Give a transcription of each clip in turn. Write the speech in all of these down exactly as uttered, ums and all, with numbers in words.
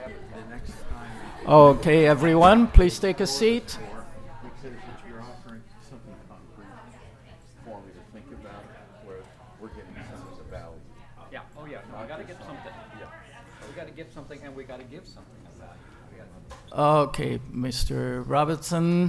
Okay, everyone, please take a seat. Because if you're offering something concrete for me to think about, where we're getting some of the value. Yeah, oh yeah, no, we gotta get something. Yeah. We gotta get something, and we gotta give something of value. We gotta- Okay, Mister Robertson.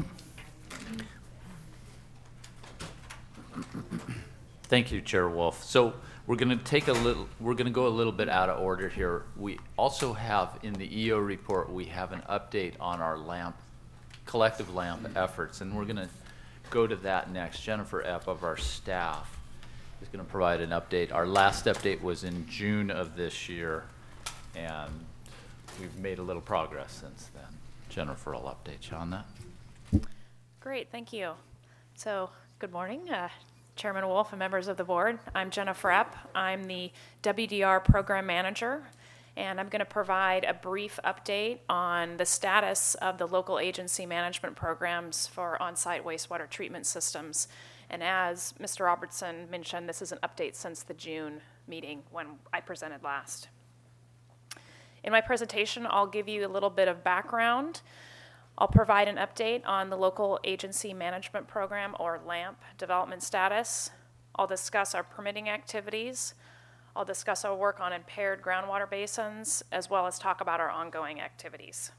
Thank you, Chair Wolf. So we're going to take a little, we're going to go a little bit out of order here. We also have in the E O report, we have an update on our LAMP, collective LAMP efforts, and we're going to go to that next. Jennifer Epp of our staff is going to provide an update. Our last update was in June of this year, and we've made a little progress since then. Jennifer will update you on that. Great, thank you. So, good morning, uh, Chairman Wolf and members of the board. I'm Jennifer Epp. I'm the W D R Program Manager, and I'm going to provide a brief update on the status of the local agency management programs for on-site wastewater treatment systems. And as Mister Robertson mentioned, this is an update since the June meeting when I presented last. In my presentation, I'll give you a little bit of background. I'll provide an update on the Local Agency Management Program, or LAMP, development status. I'll discuss our permitting activities. I'll discuss our work on impaired groundwater basins, as well as talk about our ongoing activities.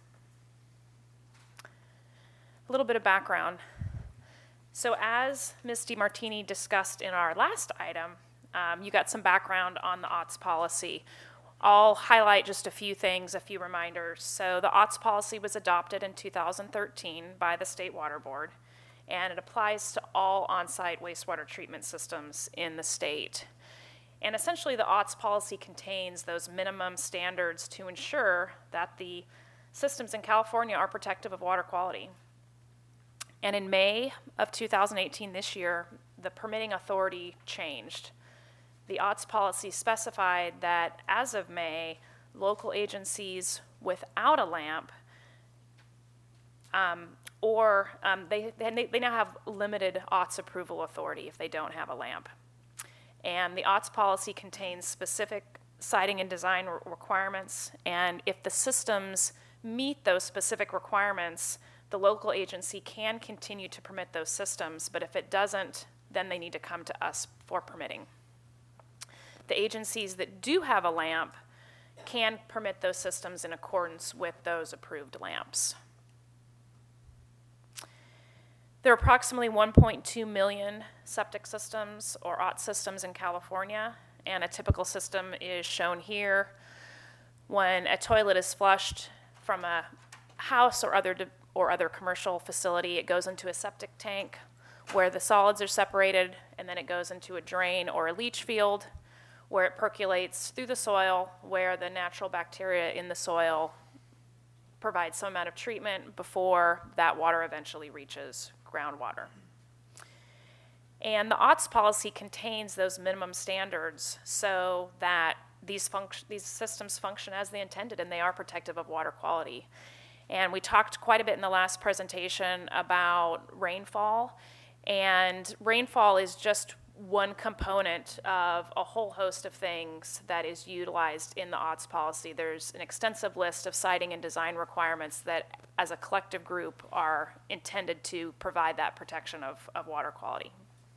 A little bit of background. So as Miz DiMartini discussed in our last item, um, you got some background on the O T S policy. I'll highlight just a few things, a few reminders. So the O T S policy was adopted in two thousand thirteen by the State Water Board, and it applies to all on-site wastewater treatment systems in the state. And essentially the O T S policy contains those minimum standards to ensure that the systems in California are protective of water quality. And in May of two thousand eighteen, this year, the permitting authority changed. The O T S policy specified that as of May, local agencies without a LAMP um, or um, they, they, they now have limited O T S approval authority if they don't have a LAMP. And the O T S policy contains specific siting and design re- requirements, and if the systems meet those specific requirements, the local agency can continue to permit those systems, but if it doesn't, then they need to come to us for permitting. The agencies that do have a LAMP can permit those systems in accordance with those approved LAMPs. There are approximately one point two million septic systems or O T S systems in California, and a typical system is shown here. When a toilet is flushed from a house or other, de- or other commercial facility, it goes into a septic tank where the solids are separated, and then it goes into a drain or a leach field, where it percolates through the soil, where the natural bacteria in the soil provide some amount of treatment before that water eventually reaches groundwater. And the O T S policy contains those minimum standards so that these, func- these systems function as they intended, and they are protective of water quality. And we talked quite a bit in the last presentation about rainfall, and rainfall is just one component of a whole host of things that is utilized in the O T S policy. There's an extensive list of siting and design requirements that, as a collective group, are intended to provide that protection of, of water quality.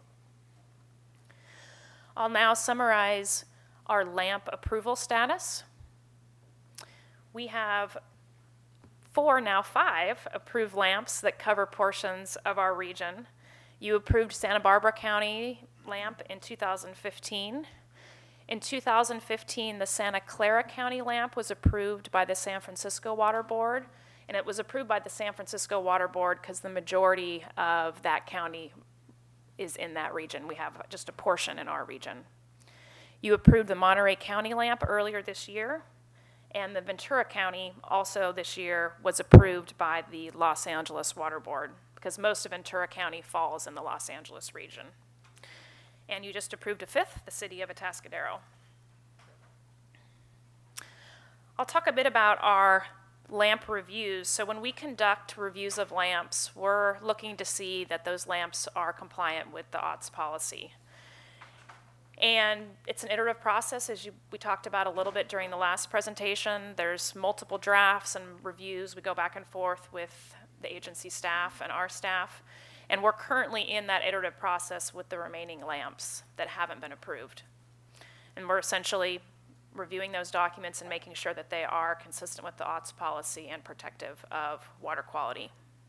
I'll now summarize our LAMP approval status. We have four, now five, approved LAMPs that cover portions of our region. You approved Santa Barbara County LAMP in two thousand fifteen. In two thousand fifteen, the Santa Clara County LAMP was approved by the San Francisco Water Board, and it was approved by the San Francisco Water Board because the majority of that county is in that region. We have just a portion in our region. You approved the Monterey County LAMP earlier this year, and the Ventura County also this year was approved by the Los Angeles Water Board, because most of Ventura County falls in the Los Angeles region. And you just approved a fifth, the city of Atascadero. I'll talk a bit about our LAMP reviews. So when we conduct reviews of LAMPs, we're looking to see that those LAMPs are compliant with the O T S policy. And it's an iterative process, as you, we talked about a little bit during the last presentation. There's multiple drafts and reviews. We go back and forth with the agency staff and our staff. And we're currently in that iterative process with the remaining lamps that haven't been approved. And we're essentially reviewing those documents and making sure that they are consistent with the O T S policy and protective of water quality.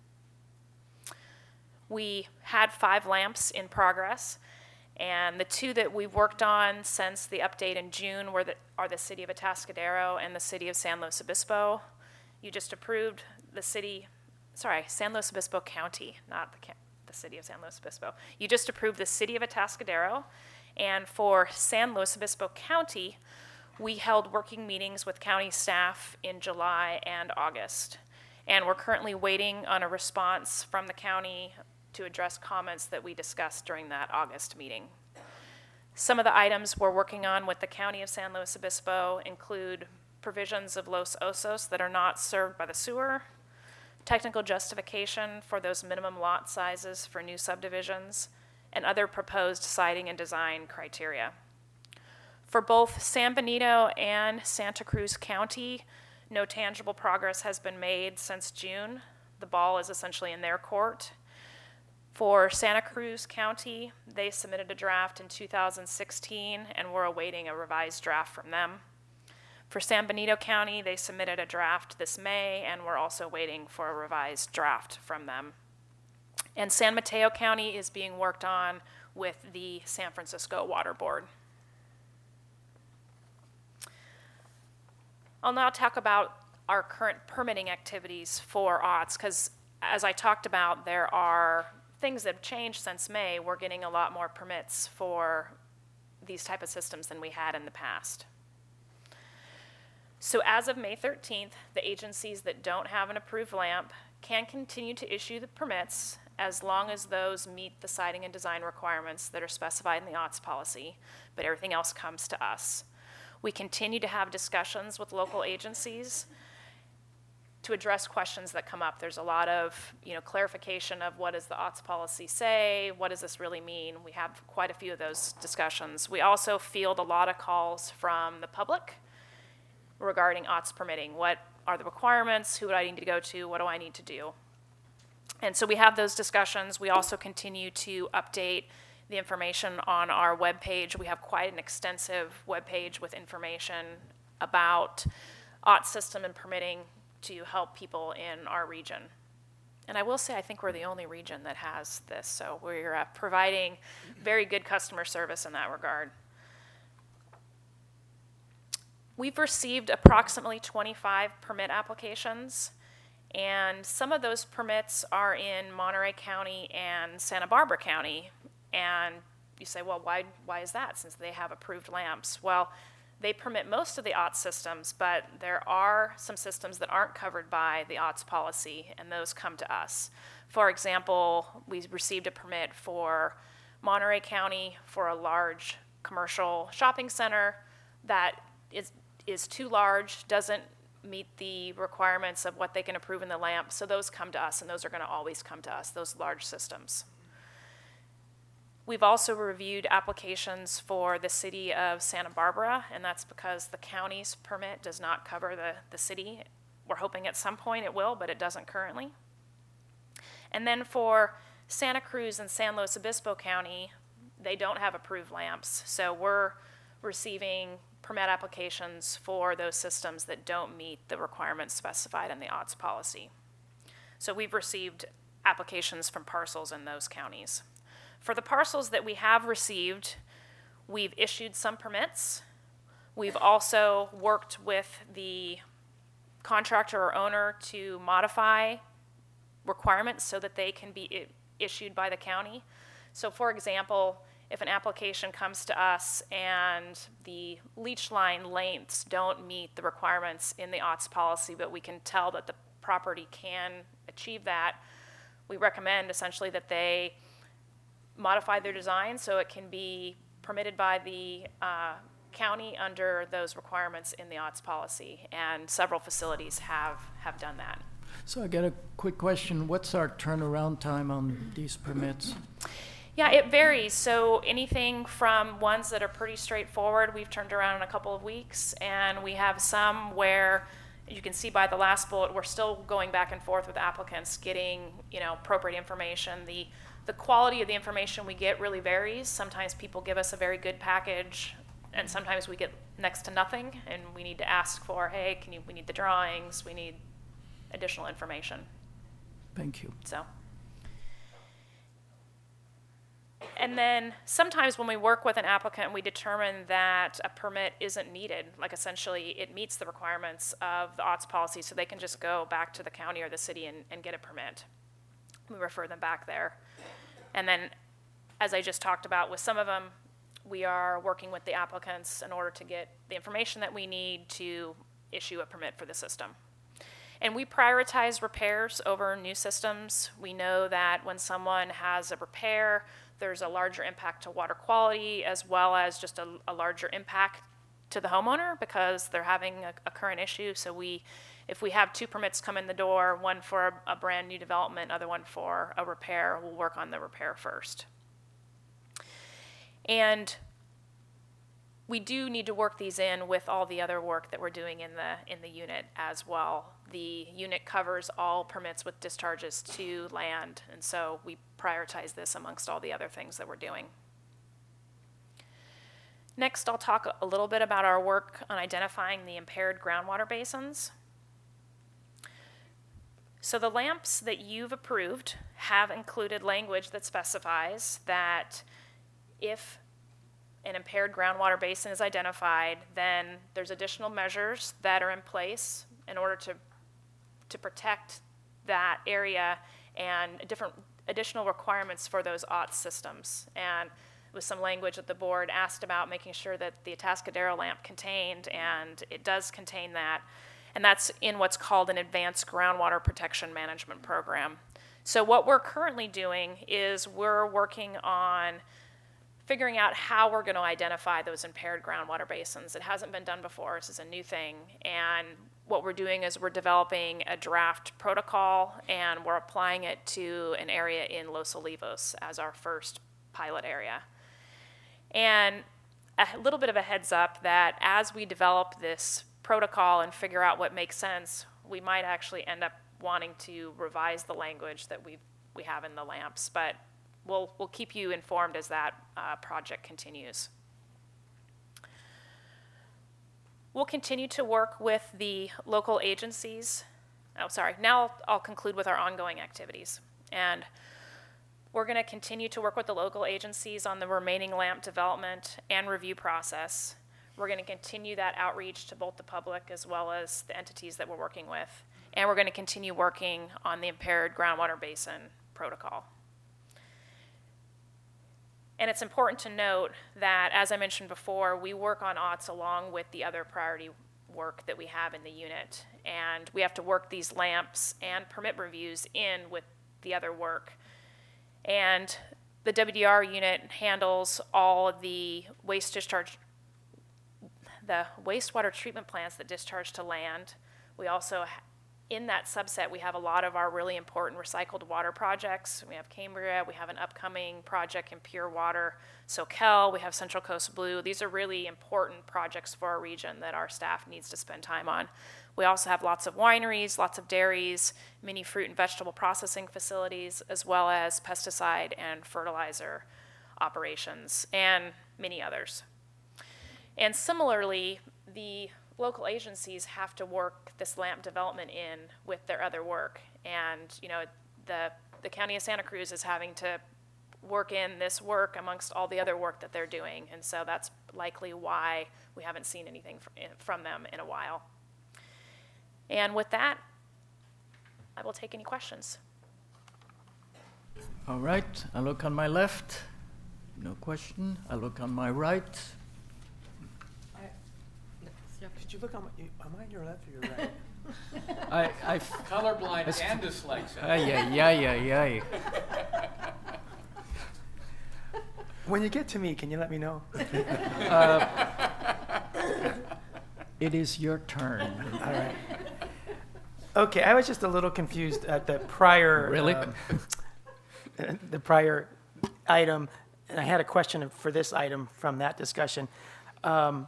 We had five lamps in progress, and the two that we've worked on since the update in June were the, are the City of Atascadero and the City of San Luis Obispo. You just approved the city, sorry, San Luis Obispo County, not the, the City of San Luis Obispo. You just approved the City of Atascadero, and for San Luis Obispo County, we held working meetings with county staff in July and August. And we're currently waiting on a response from the county to address comments that we discussed during that August meeting. Some of the items we're working on with the County of San Luis Obispo include provisions of Los Osos that are not served by the sewer, technical justification for those minimum lot sizes for new subdivisions, and other proposed siting and design criteria. For both San Benito and Santa Cruz County, no tangible progress has been made since June. The ball is essentially in their court. For Santa Cruz County, they submitted a draft in two thousand sixteen, and we're awaiting a revised draft from them. For San Benito County, they submitted a draft this May, and we're also waiting for a revised draft from them. And San Mateo County is being worked on with the San Francisco Water Board. I'll now talk about our current permitting activities for O T S, because as I talked about, there are things that have changed since May. We're getting a lot more permits for these type of systems than we had in the past. So as of May thirteenth, the agencies that don't have an approved lamp can continue to issue the permits as long as those meet the siting and design requirements that are specified in the O T S policy, but everything else comes to us. We continue to have discussions with local agencies to address questions that come up. There's a lot of, you know, clarification of what does the O T S policy say, what does this really mean? We have quite a few of those discussions. We also field a lot of calls from the public regarding O T S permitting. What are the requirements? Who do I need to go to? What do I need to do? And so we have those discussions. We also continue to update the information on our webpage. We have quite an extensive webpage with information about O T S system and permitting to help people in our region. And I will say, I think we're the only region that has this, so we're uh, providing very good customer service in that regard. We've received approximately twenty-five permit applications, and some of those permits are in Monterey County and Santa Barbara County. And you say, well, why, why is that, since they have approved lamps? Well, they permit most of the O T S systems, but there are some systems that aren't covered by the O T S policy, and those come to us. For example, we received a permit for Monterey County for a large commercial shopping center that is, is too large, doesn't meet the requirements of what they can approve in the lamp, so those come to us, and those are going to always come to us, those large systems. We've also reviewed applications for the city of Santa Barbara, and that's because the county's permit does not cover the, the city. We're hoping at some point it will, but it doesn't currently. And then for Santa Cruz and San Luis Obispo County, they don't have approved lamps. So we're receiving permit applications for those systems that don't meet the requirements specified in the O T S policy. So we've received applications from parcels in those counties. For the parcels that we have received, we've issued some permits. We've also worked with the contractor or owner to modify requirements so that they can be i- issued by the county. So for example, if an application comes to us and the leach line lengths don't meet the requirements in the O T S policy, but we can tell that the property can achieve that, we recommend essentially that they modify their design so it can be permitted by the uh, county under those requirements in the O T S policy, and several facilities have, have done that. So I got a quick question. What's our turnaround time on these permits? Yeah, it varies. So anything from ones that are pretty straightforward, we've turned around in a couple of weeks, and we have some where you can see by the last bullet, we're still going back and forth with applicants, getting, you know, appropriate information. The the quality of the information we get really varies. Sometimes people give us a very good package, and sometimes we get next to nothing, and we need to ask for, hey, can you? We need the drawings. We need additional information. Thank you. So. And then sometimes when we work with an applicant, we determine that a permit isn't needed. Like essentially it meets the requirements of the O T S policy, so they can just go back to the county or the city and, and get a permit. We refer them back there. And then, as I just talked about with some of them, we are working with the applicants in order to get the information that we need to issue a permit for the system. And we prioritize repairs over new systems. We know that when someone has a repair, there's a larger impact to water quality as well as just a, a larger impact to the homeowner because they're having a, a current issue. So we, if we have two permits come in the door, one for a, a brand new development, other one for a repair, we'll work on the repair first. And we do need to work these in with all the other work that we're doing in the in the unit as well. The unit covers all permits with discharges to land, and so we prioritize this amongst all the other things that we're doing. Next, I'll talk a little bit about our work on identifying the impaired groundwater basins. So the lamps that you've approved have included language that specifies that if an impaired groundwater basin is identified, then there's additional measures that are in place in order to to protect that area and different additional requirements for those O T S systems. And with some language that the board asked about making sure that the Atascadero lamp contained, and it does contain that. And that's in what's called an Advanced Groundwater Protection Management Program. So what we're currently doing is we're working on figuring out how we're going to identify those impaired groundwater basins. It hasn't been done before. This is a new thing. And what we're doing is we're developing a draft protocol, and we're applying it to an area in Los Olivos as our first pilot area. And a little bit of a heads up that as we develop this protocol and figure out what makes sense, we might actually end up wanting to revise the language that we we have in the lamps. But We'll, we'll keep you informed as that uh, project continues. We'll continue to work with the local agencies. Oh, sorry. Now I'll, I'll conclude with our ongoing activities. And we're going to continue to work with the local agencies on the remaining lamp development and review process. We're going to continue that outreach to both the public as well as the entities that we're working with. And we're going to continue working on the impaired groundwater basin protocol. And it's important to note that, as I mentioned before, we work on O T S along with the other priority work that we have in the unit. And we have to work these lamps and permit reviews in with the other work. And the W D R unit handles all of the waste discharge, the wastewater treatment plants that discharge to land. We also in that subset, we have a lot of our really important recycled water projects. We have Cambria, we have an upcoming project in Pure Water, Soquel, we have Central Coast Blue. These are really important projects for our region that our staff needs to spend time on. We also have lots of wineries, lots of dairies, many fruit and vegetable processing facilities, as well as pesticide and fertilizer operations, and many others. And similarly, the local agencies have to work this lamp development in with their other work. And, you know, the, the County of Santa Cruz is having to work in this work amongst all the other work that they're doing. And so that's likely why we haven't seen anything from them in a while. And with that, I will take any questions. All right, I look on my left. No question. I look on my right. Did you look on my, you- am I on your left or your right? I, I, Colorblind That's- and dyslexic. ay, ay, ay, ay, ay. When you get to me, can you let me know? It is your turn. All right. Okay, I was just a little confused at the prior. Really? um, the prior item, and I had a question for this item from that discussion. Um,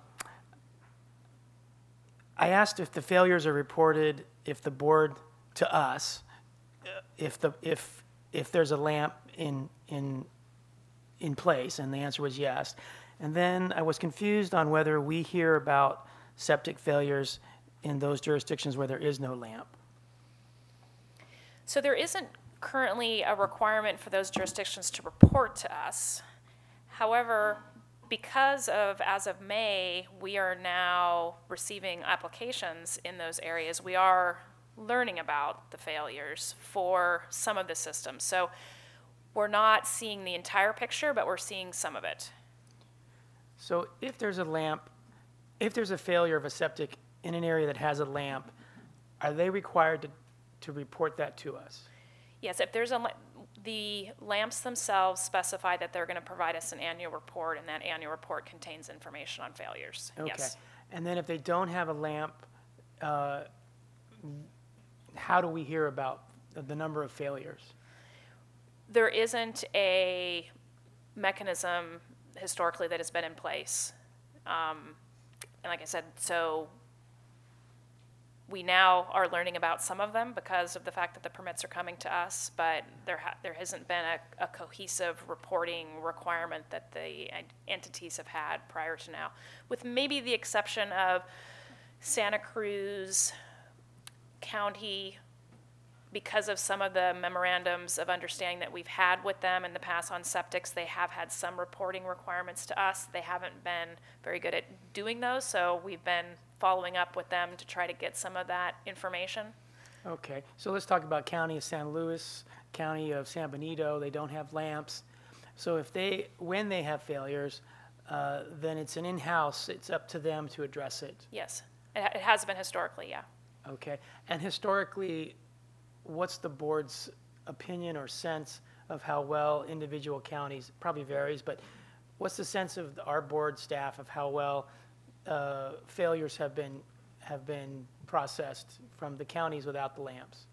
I asked if the failures are reported, if the board, to us, uh, if the, if, if there's a lamp in, in, in place, and the answer was yes. And then I was confused on whether we hear about septic failures in those jurisdictions where there is no lamp. So there isn't currently a requirement for those jurisdictions to report to us. However, because of, as of May, we are now receiving applications in those areas, we are learning about the failures for some of the systems. So we're not seeing the entire picture, but we're seeing some of it. So if there's a lamp, if there's a failure of a septic in an area that has a lamp, are they required to, to report that to us? Yes, if there's a, la- the lamps themselves specify that they're going to provide us an annual report, and that annual report contains information on failures. Okay. Yes. And then if they don't have a lamp, uh, how do we hear about the- the number of failures? There isn't a mechanism historically that has been in place. Um, and like I said, so we now are learning about some of them because of the fact that the permits are coming to us, but there ha- there hasn't been a, a cohesive reporting requirement that the en- entities have had prior to now, with maybe the exception of Santa Cruz County. Because of some of the memorandums of understanding that we've had with them in the past on septics, they have had some reporting requirements to us. They haven't been very good at doing those, so we've been following up with them to try to get some of that information. Okay, so let's talk about County of San Luis, County of San Benito. They don't have lamps. So if they, when they have failures, uh, then it's an in-house, it's up to them to address it. Yes, it, ha- it has been historically, yeah. Okay, and historically, what's the board's opinion or sense of how well individual counties, probably varies, but what's the sense of our board staff of how well uh, failures have been, have been processed from the counties without the lamps?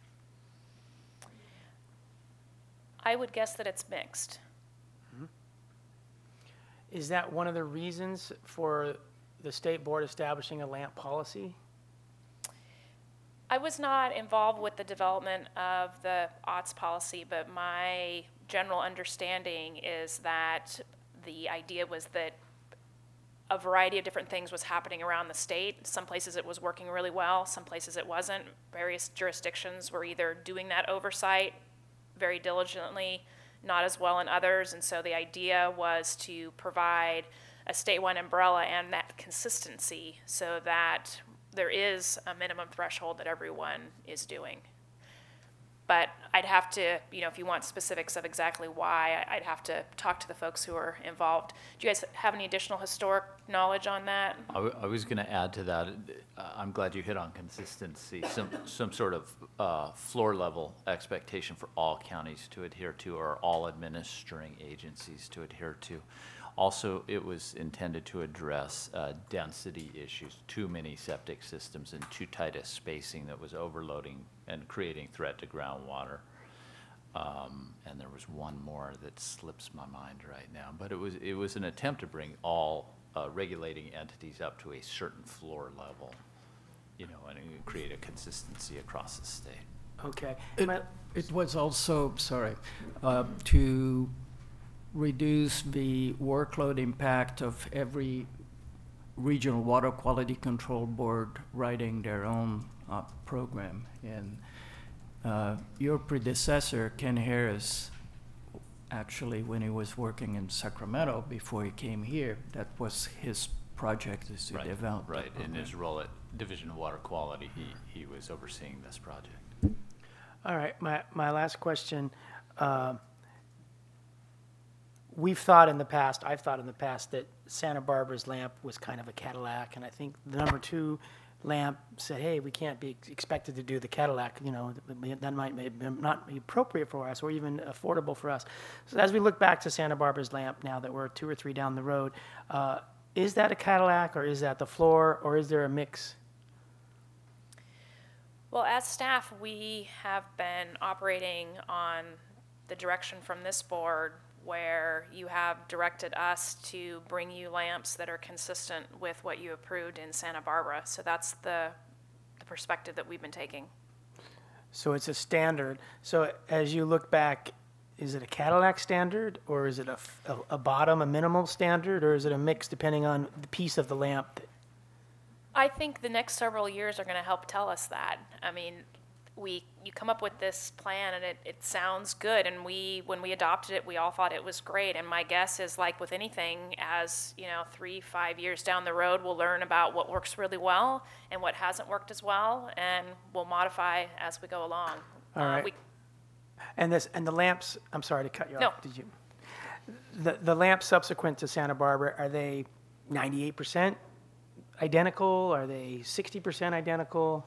I would guess that it's mixed. Is that one of the reasons for the state board establishing a lamp policy? I was not involved with the development of the O T S policy, but my general understanding is that the idea was that a variety of different things was happening around the state. Some places it was working really well, some places it wasn't. Various jurisdictions were either doing that oversight very diligently, not as well in others, and so the idea was to provide a statewide umbrella and that consistency so that there is a minimum threshold that everyone is doing. But I'd have to, you know, if you want specifics of exactly why, I- I'd have to talk to the folks who are involved. Do you guys have any additional historic knowledge on that? I, w- I was going to add to that. Uh, I'm glad you hit on consistency, some some sort of uh, floor level expectation for all counties to adhere to, or all administering agencies to adhere to. Also, it was intended to address uh, density issues, too many septic systems and too tight a spacing that was overloading and creating threat to groundwater. Um, and there was one more that slips my mind right now, but it was it was an attempt to bring all uh, regulating entities up to a certain floor level, you know, and it create a consistency across the state. Okay. It, My- it was also, sorry, uh, to reduce the workload impact of every regional water quality control board writing their own uh, program. And uh, your predecessor, Ken Harris, actually, when he was working in Sacramento before he came here, that was his project, is to Right, develop that right. In program. his role at Division of Water Quality, he, he was overseeing this project. All right, my, my last question. uh, We've thought in the past, I've thought in the past, that Santa Barbara's lamp was kind of a Cadillac, and I think the number two lamp said, hey, we can't be expected to do the Cadillac, you know, that might may not be appropriate for us or even affordable for us. So as we look back to Santa Barbara's lamp now that we're two or three down the road, uh, is that a Cadillac, or is that the floor, or is there a mix? Well, as staff, we have been operating on the direction from this board where you have directed us to bring you lamps that are consistent with what you approved in Santa Barbara. So that's the, the perspective that we've been taking. So it's a standard. So as you look back, is it a Cadillac standard, or is it a, f- a- a bottom, a minimal standard, or is it a mix depending on the piece of the lamp? that- I think the next several years are going to help tell us that. I mean, we you come up with this plan and it, it sounds good, and we when we adopted it, we all thought it was great. And my guess is, like with anything, as you know, three five years down the road, we'll learn about what works really well and what hasn't worked as well, and we'll modify as we go along. All right. we, And this, and the lamps, I'm sorry to cut you No. off. Did you? The, the lamps subsequent to Santa Barbara, are they ninety-eight percent identical? Are they sixty percent identical?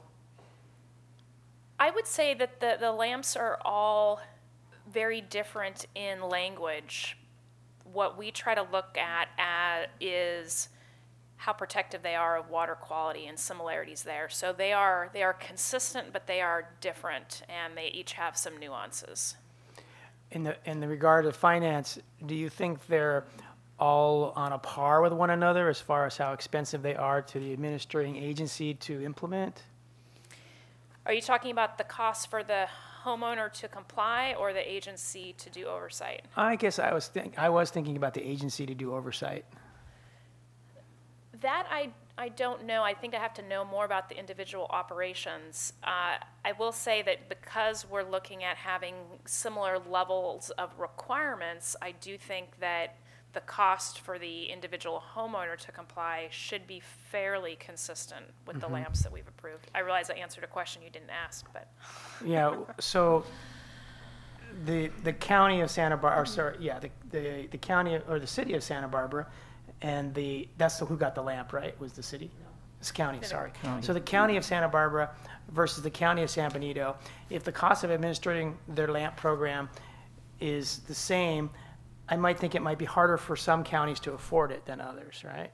I would say that the, the lamps are all very different in language. What we try to look at, at is how protective they are of water quality and similarities there. So they are they are consistent, but they are different, and they each have some nuances. In the, in the regard of finance, do you think they're all on a par with one another as far as how expensive they are to the administering agency to implement? Are you talking about the cost for the homeowner to comply or the agency to do oversight? I guess I was think, I was thinking about the agency to do oversight. That I, I don't know. I think I have to know more about the individual operations. Uh, I will say that because we're looking at having similar levels of requirements, I do think that the cost for the individual homeowner to comply should be fairly consistent with the lamps that we've approved. I realize I answered a question you didn't ask, but Yeah, so the, the county of Santa Barbara, or sorry, yeah, the, the, the county, or the city of Santa Barbara, and the, that's the, who got the lamp, right, was the city? It's county, sorry. So the county of Santa Barbara versus the county of San Benito, if the cost of administering their lamp program is the same, I might think it might be harder for some counties to afford it than others, right?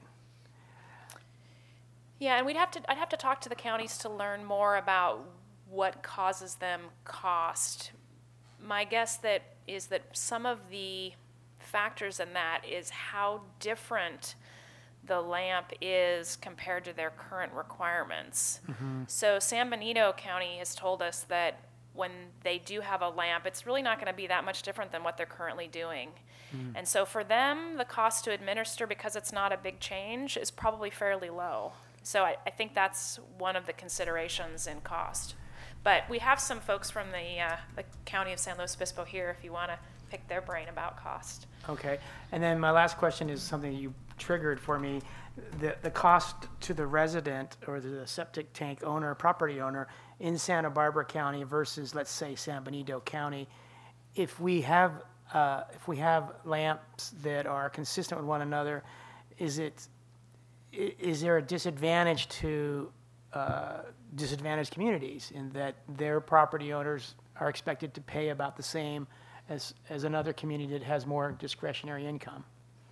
yeah, and we'd have to, I'd have to talk to the counties to learn more about what causes them cost. My guess that is that some of the factors in that is how different the lamp is compared to their current requirements. So San Benito County has told us that when they do have a lamp, it's really not going to be that much different than what they're currently doing. And so for them, the cost to administer, because it's not a big change, is probably fairly low. So I, I think that's one of the considerations in cost. But we have some folks from the, uh, the county of San Luis Obispo here if you want to pick their brain about cost. Okay, and then my last question is something you triggered for me. The, the cost to the resident or the septic tank owner, property owner in Santa Barbara County versus, let's say, San Benito County. If we have, uh, if we have lamps that are consistent with one another, is it, i- is there a disadvantage to uh, disadvantaged communities in that their property owners are expected to pay about the same as, as another community that has more discretionary income?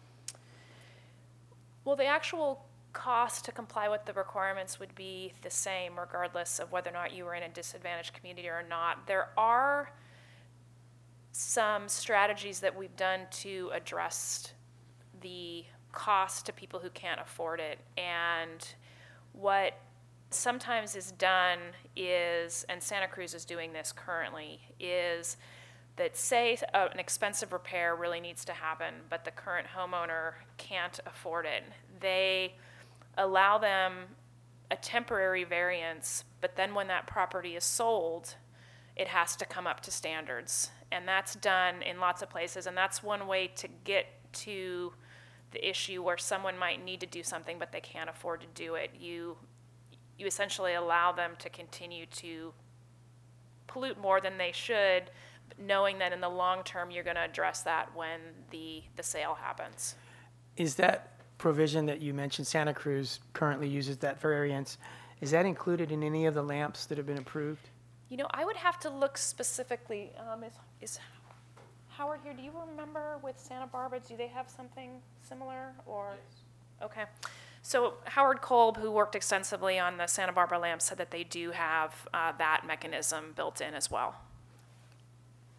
Well, the actual cost to comply with the requirements would be the same regardless of whether or not you were in a disadvantaged community or not. There are some strategies that we've done to address the cost to people who can't afford it. And what sometimes is done is, and Santa Cruz is doing this currently, is that say uh, an expensive repair really needs to happen, but the current homeowner can't afford it. They allow them a temporary variance, but then when that property is sold, it has to come up to standards. And that's done in lots of places, and that's one way to get to the issue where someone might need to do something, but they can't afford to do it. You, you essentially allow them to continue to pollute more than they should, knowing that in the long term you're going to address that when the, the sale happens. Is that provision that you mentioned, Santa Cruz currently uses that variance, is that included in any of the lamps that have been approved? You know, I would have to look specifically. Um, is, is Howard here? Do you remember with Santa Barbara, do they have something similar? Or okay. So Howard Kolb, who worked extensively on the Santa Barbara lamp, said that they do have uh, that mechanism built in as well.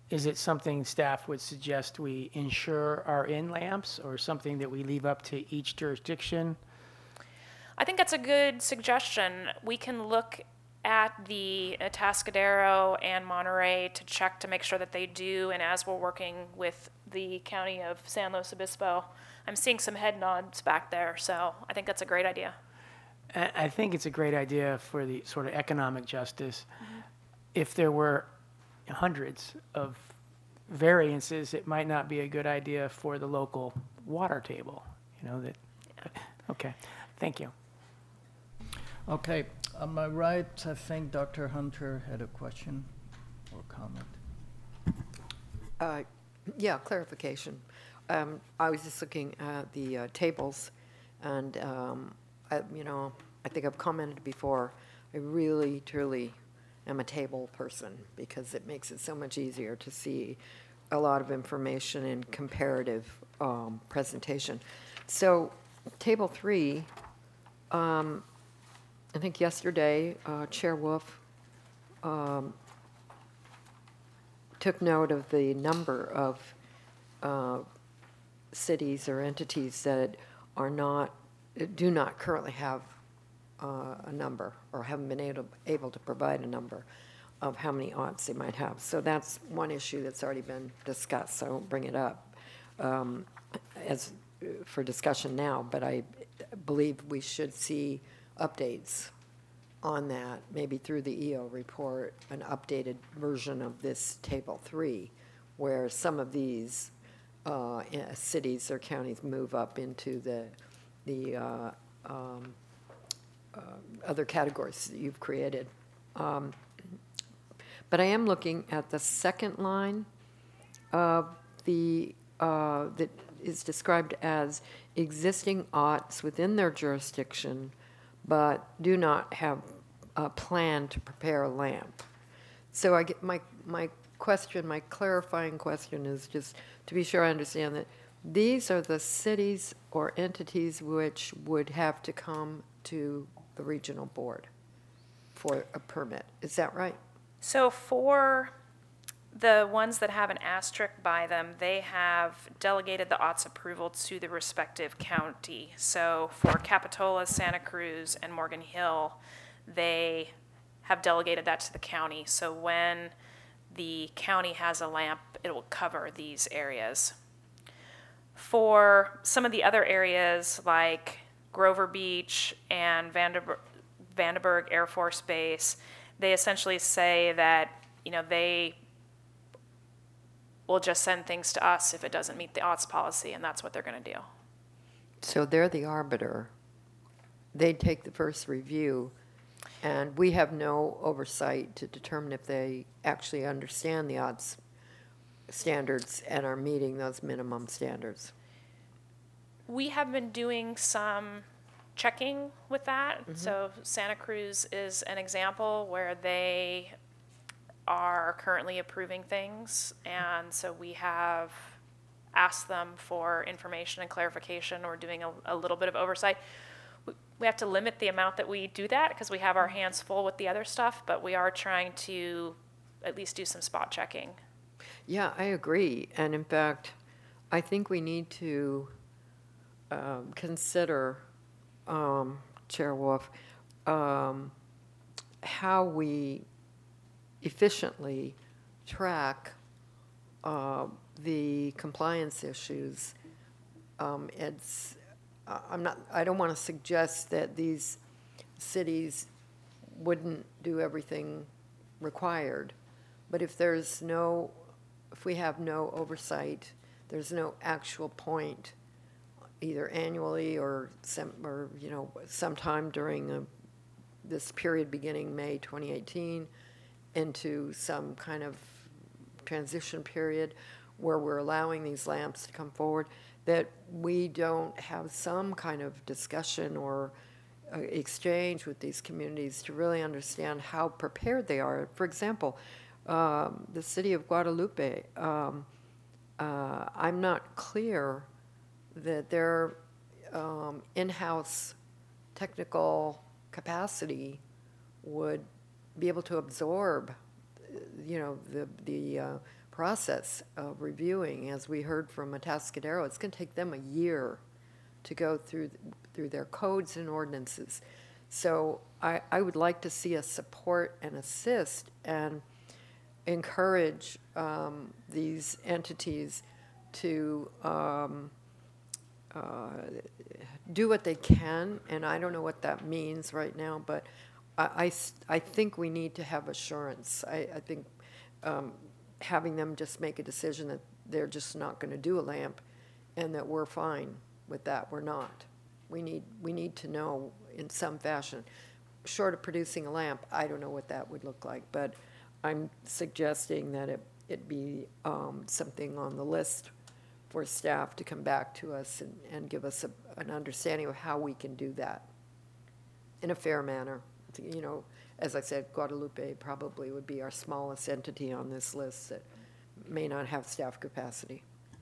is it something staff would suggest we insure our in lamps, or something that we leave up to each jurisdiction? I think that's a good suggestion. We can look at the Atascadero and Monterey to check to make sure that they do, and as we're working with the county of San Luis Obispo, I'm seeing some head nods back there, so I think that's a great idea. I I think it's a great idea for the sort of economic justice. If there were hundreds of variances, it might not be a good idea for the local water table, you know, that, okay, thank you. Okay, on my right, I think Doctor Hunter had a question or comment. Uh, Yeah, clarification. Um, I was just looking at the uh, tables, and, um, I, you know, I think I've commented before, I really, truly am a table person, because it makes it so much easier to see a lot of information in comparative um, presentation. So, table three, um, I think yesterday, uh, Chair Wolf um, took note of the number of uh, cities or entities that are not, do not currently have uh, a number, or haven't been able, able to provide a number of how many audits they might have. So that's one issue that's already been discussed, so I won't bring it up um, as for discussion now, but I believe we should see updates on that, maybe through the E O report, an updated version of this table three, where some of these uh, eh, cities or counties move up into the, the uh, um, uh, other categories that you've created. Um, But I am looking at the second line of the, uh, that is described as existing aughts within their jurisdiction, but do not have a plan to prepare a lamp. So I get, my, my question, my clarifying question is just to be sure I understand that these are the cities or entities which would have to come to the regional board for a permit. Is that right? So for the ones that have an asterisk by them, they have delegated the aughts approval to the respective county. So for Capitola, Santa Cruz, and Morgan Hill, they have delegated that to the county. So when the county has a lamp, it will cover these areas. For some of the other areas like Grover Beach and Vanderb- Vandenberg Air Force Base, they essentially say that, you know, they will just send things to us if it doesn't meet the aughts policy, and that's what they're going to do. So they're the arbiter. They take the first review, and we have no oversight to determine if they actually understand the odds standards and are meeting those minimum standards. We have been doing some checking with that. Mm-hmm. So Santa Cruz is an example where they are currently approving things, and so we have asked them for information and clarification. We're doing a, a little bit of oversight. We, we have to limit the amount that we do that because we have our hands full with the other stuff, but we are trying to at least do some spot checking. Yeah, I agree. And in fact, I think we need to um, consider, um, Chair Wolf, um, how we efficiently track uh, the compliance issues. Um, it's, uh, I'm not, I don't want to suggest that these cities wouldn't do everything required, but if there's no, if we have no oversight, there's no actual point, either annually or some, or you know, sometime during a, this period beginning May twenty eighteen into some kind of transition period where we're allowing these lamps to come forward, that we don't have some kind of discussion or uh, exchange with these communities to really understand how prepared they are. For example, um, the city of Guadalupe, um, uh, I'm not clear that their um, in-house technical capacity would be able to absorb, you know, the, the uh, process of reviewing. As we heard from Atascadero, it's going to take them a year to go through, through their codes and ordinances. So I, I would like to see us support and assist and encourage um, these entities to um, uh, do what they can, and I don't know what that means right now, but I, I s- I think we need to have assurance. I, I think um, having them just make a decision that they're just not going to do a lamp and that we're fine with that, we're not. We need, we need to know in some fashion. Short of producing a lamp, I don't know what that would look like, but I'm suggesting that it, it be um, something on the list for staff to come back to us and, and give us a, an understanding of how we can do that in a fair manner. You know, as I said, Guadalupe probably would be our smallest entity on this list that may not have staff capacity.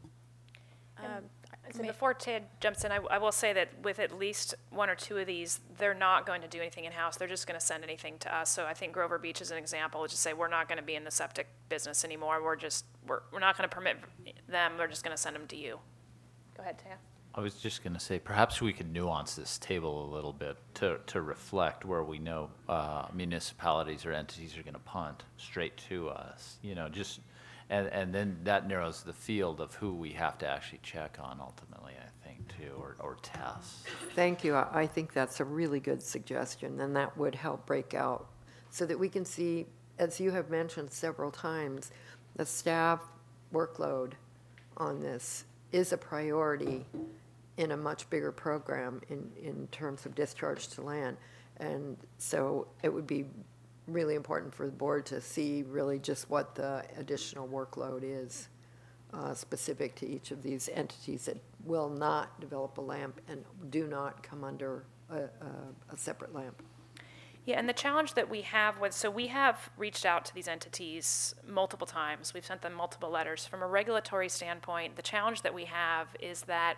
Um, So before Ted jumps in, I, I will say that with at least one or two of these, they're not going to do anything in-house. They're just going to send anything to us. So I think Grover Beach is an example. Just say, we're not going to be in the septic business anymore. We're just, we're, we're not going to permit them. We're just going to send them to you. Go ahead, Taya. I was just going to say, perhaps we could nuance this table a little bit to, to reflect where we know uh, municipalities or entities are going to punt straight to us, you know, just, and, and then that narrows the field of who we have to actually check on ultimately, I think, too, or, or test. Thank you. I I think that's a really good suggestion, and that would help break out so that we can see, as you have mentioned several times, the staff workload on this is a priority in a much bigger program in, in terms of discharge to land. And so it would be really important for the board to see really just what the additional workload is uh, specific to each of these entities that will not develop a lamp and do not come under a, a, a separate lamp. Yeah, and the challenge that we have with, so we have reached out to these entities multiple times. We've sent them multiple letters. From a regulatory standpoint, the challenge that we have is that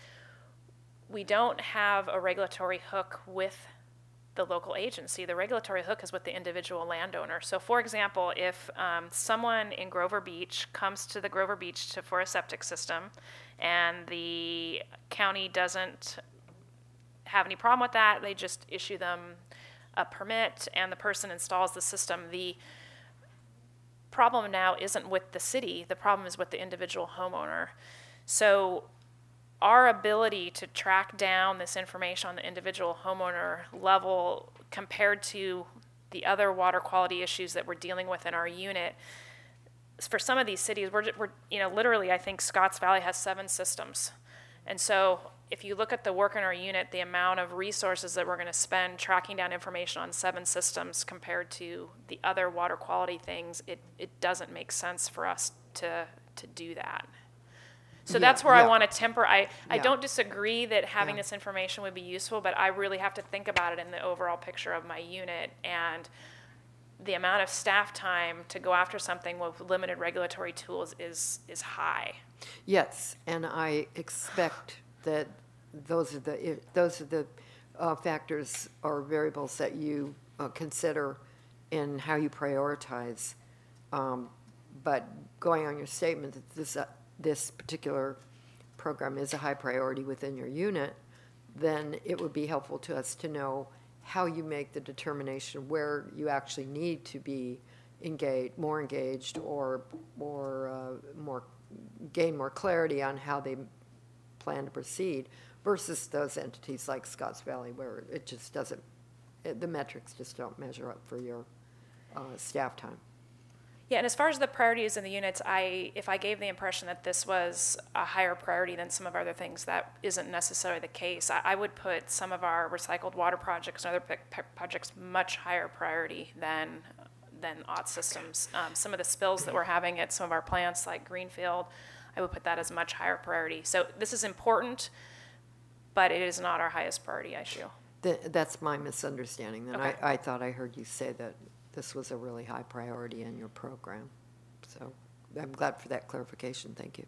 we don't have a regulatory hook with the local agency. The regulatory hook is with the individual landowner. So for example, if um, someone in Grover Beach comes to the Grover Beach to, for a septic system and the county doesn't have any problem with that, they just issue them a permit and the person installs the system. The problem now isn't with the city, the problem is with the individual homeowner. So our ability to track down this information on the individual homeowner level compared to the other water quality issues that we're dealing with in our unit, for some of these cities, we're, we're you know, literally, I think Scotts Valley has seven systems. And so if you look at the work in our unit, the amount of resources that we're going to spend tracking down information on seven systems compared to the other water quality things, it, it doesn't make sense for us to, to do that. So Yeah, that's where yeah. I want to temper. I, I Yeah. don't disagree that having Yeah. this information would be useful, but I really have to think about it in the overall picture of my unit. And the amount of staff time to go after something with limited regulatory tools is, is high. Yes, and I expect that those are the, those are the uh, factors or variables that you uh, consider in how you prioritize. Um, But going on your statement that this, uh, this particular program is a high priority within your unit, then it would be helpful to us to know how you make the determination where you actually need to be engaged, more engaged, or, or uh, more, gain more clarity on how they plan to proceed versus those entities like Scotts Valley where it just doesn't, it, the metrics just don't measure up for your uh, staff time. Yeah, and as far as the priorities in the units, I, if I gave the impression that this was a higher priority than some of our other things, that isn't necessarily the case. I, I would put some of our recycled water projects and other p- p- projects much higher priority than than O T S systems. Um, some of the spills that we're having at some of our plants, like Greenfield, I would put that as much higher priority. So this is important, but it is not our highest priority issue. Th- That's my misunderstanding. Then I, Okay. I thought I heard you say that this was a really high priority in your program. So I'm glad for that clarification. Thank you.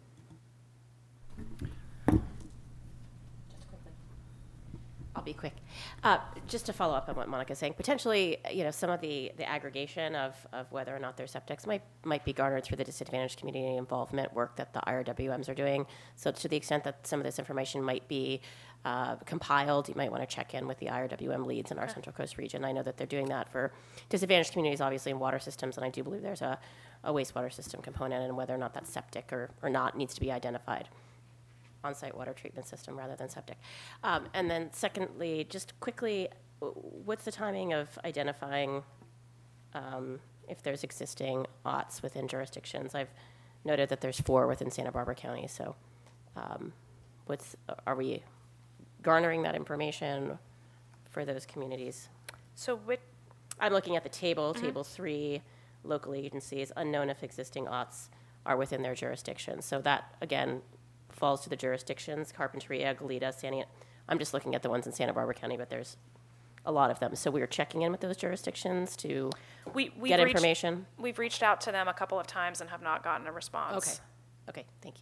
I'll be quick. Uh, just to follow up on what Monica's saying, potentially, you know, some of the, the aggregation of, of whether or not they're septics might might be garnered through the disadvantaged community involvement work that the I R W Ms are doing. So to the extent that some of this information might be uh, compiled, you might want to check in with the I R W M leads in our Central Coast region. I know that they're doing that for disadvantaged communities, obviously, in water systems, and I do believe there's a, a wastewater system component, and whether or not that's septic or, or not needs to be identified. On-site water treatment system rather than septic. Um, and then secondly, just quickly, w- what's the timing of identifying um, if there's existing O T S within jurisdictions? I've noted that there's four within Santa Barbara County, so um, what's, are we garnering that information for those communities? So which, I'm looking at the table, table three, local agencies, unknown if existing O T S are within their jurisdiction. So that, again, falls to the jurisdictions, Carpinteria, Goleta, Santa, I'm just looking at the ones in Santa Barbara County, but there's a lot of them. So we're checking in with those jurisdictions to we, we've get reached, information. We've reached out to them a couple of times and have not gotten a response. Okay, okay, thank you.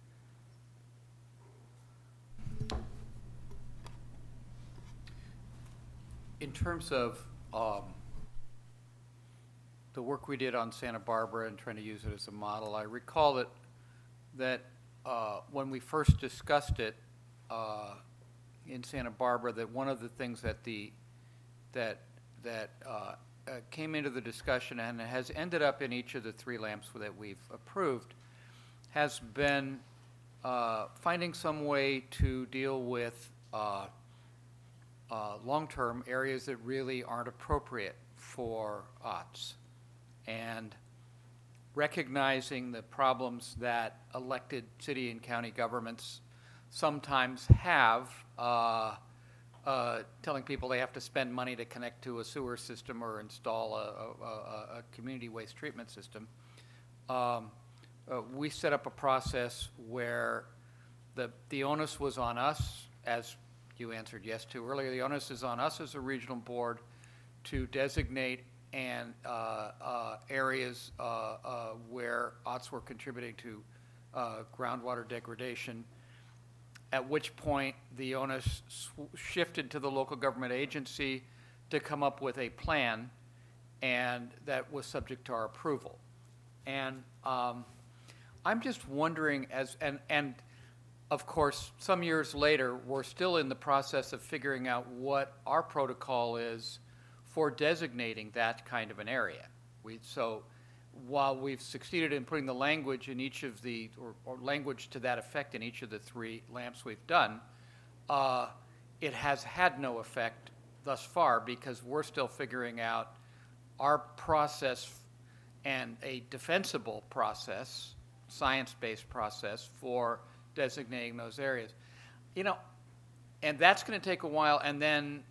In terms of um, the work we did on Santa Barbara and trying to use it as a model, I recall that, that uh, when we first discussed it uh, in Santa Barbara, that one of the things that the that that uh, uh, came into the discussion and has ended up in each of the three lamps that we've approved has been uh, finding some way to deal with uh, uh, long-term areas that really aren't appropriate for O T S, and recognizing the problems that elected city and county governments sometimes have, uh, uh, telling people they have to spend money to connect to a sewer system or install a, a, a, a community waste treatment system. Um, uh, we set up a process where the, the onus was on us, as you answered yes to earlier, the onus is on us as a regional board to designate and uh, uh, areas uh, uh, where O T S were contributing to uh, groundwater degradation, at which point the onus sw- shifted to the local government agency to come up with a plan, and that was subject to our approval. And um, I'm just wondering, as and, and of course, some years later, we're still in the process of figuring out what our protocol is for designating that kind of an area. We, so while we've succeeded in putting the language in each of the, or, or language to that effect in each of the three lamps we've done, uh, it has had no effect thus far because we're still figuring out our process and a defensible process, science-based process for designating those areas. You know, and that's going to take a while, and then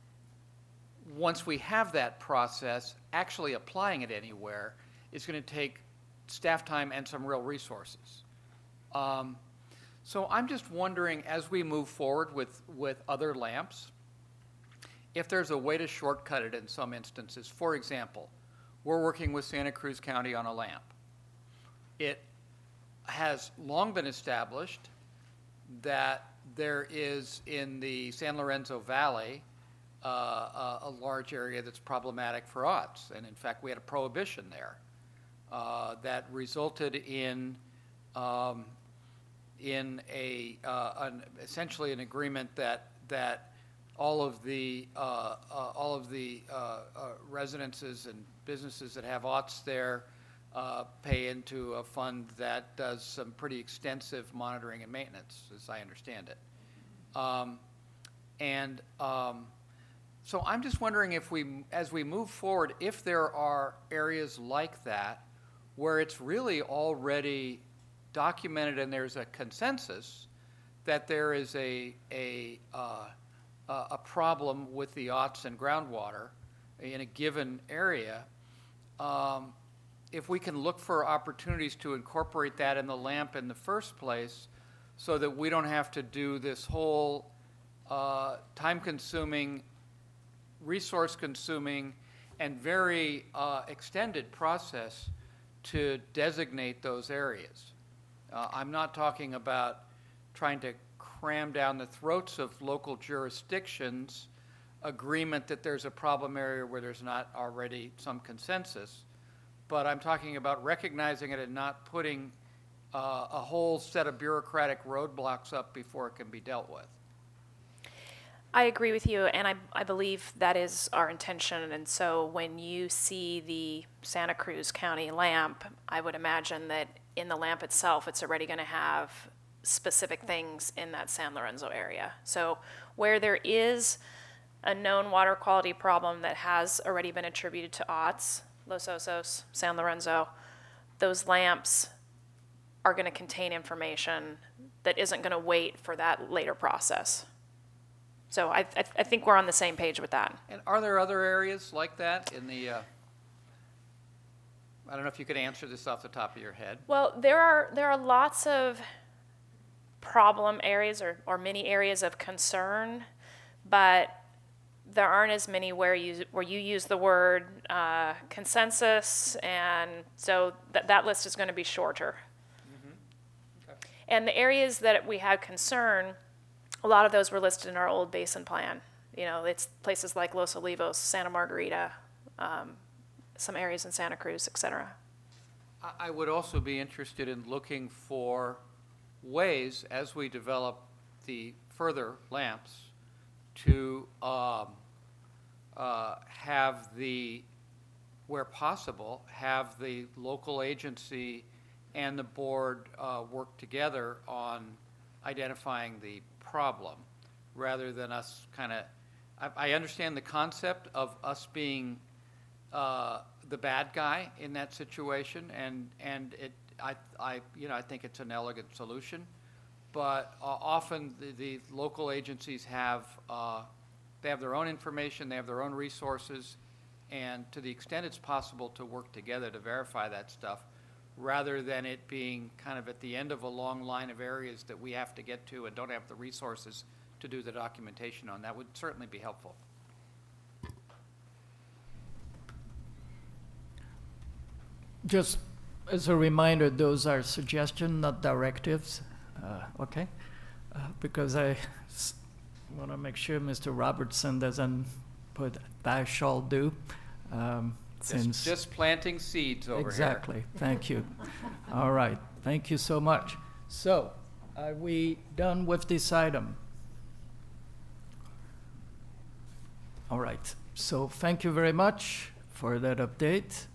once we have that process, actually applying it anywhere is going to take staff time and some real resources. Um, so I'm just wondering, as we move forward with, with other lamps, if there's a way to shortcut it in some instances. For example, we're working with Santa Cruz County on a lamp. It has long been established that there is in the San Lorenzo Valley uh, a, a large area that's problematic for O T S. And in fact, we had a prohibition there uh, that resulted in um, in a uh, an, essentially an agreement that that all of the uh, uh, all of the uh, uh, residences and businesses that have O T S there uh, pay into a fund that does some pretty extensive monitoring and maintenance, as I understand it. Um, and um, so I'm just wondering if we, as we move forward, if there are areas like that where it's really already documented and there's a consensus that there is a a uh, a problem with the O T S and groundwater in a given area, um, if we can look for opportunities to incorporate that in the lamp in the first place so that we don't have to do this whole uh, time-consuming, resource-consuming, and very uh, extended process to designate those areas. Uh, I'm not talking about trying to cram down the throats of local jurisdictions agreement that there's a problem area where there's not already some consensus. But I'm talking about recognizing it and not putting uh, a whole set of bureaucratic roadblocks up before it can be dealt with. I agree with you, and I, I believe that is our intention. And so when you see the Santa Cruz County LAMP, I would imagine that in the LAMP itself, it's already going to have specific things in that San Lorenzo area. So where there is a known water quality problem that has already been attributed to O T S, Los Osos, San Lorenzo, those LAMPs are going to contain information that isn't going to wait for that later process. So I, I, I think we're on the same page with that. And are there other areas like that in the, uh, I don't know if you could answer this off the top of your head. Well, there are there are lots of problem areas or, or many areas of concern, but there aren't as many where you where you use the word uh, consensus, and so that that list is going to be shorter. Mm-hmm. Okay. And the areas that we had concern, a lot of those were listed in our old basin plan. You know, it's places like Los Olivos, Santa Margarita, um, some areas in Santa Cruz, et cetera. I- I would also be interested in looking for ways, as we develop the further LAMPs, to um, uh, have the, where possible, have the local agency and the board uh, work together on identifying the problem, rather than us kind of, I, I understand the concept of us being uh, the bad guy in that situation, and, and it, I, I, you know, I think it's an elegant solution, but uh, often the, the local agencies have, uh, they have their own information, they have their own resources, and to the extent it's possible to work together to verify that stuff, rather than it being kind of at the end of a long line of areas that we have to get to and don't have the resources to do the documentation on. That would certainly be helpful. Just as a reminder, those are suggestions, not directives, uh, okay? Uh, because I want to make sure Mister Robertson doesn't put "thou shall do," um, since Just, just planting seeds over here. exactly. Thank you. All right. Thank you so much. So, are we done with this item? All right. So, thank you very much for that update.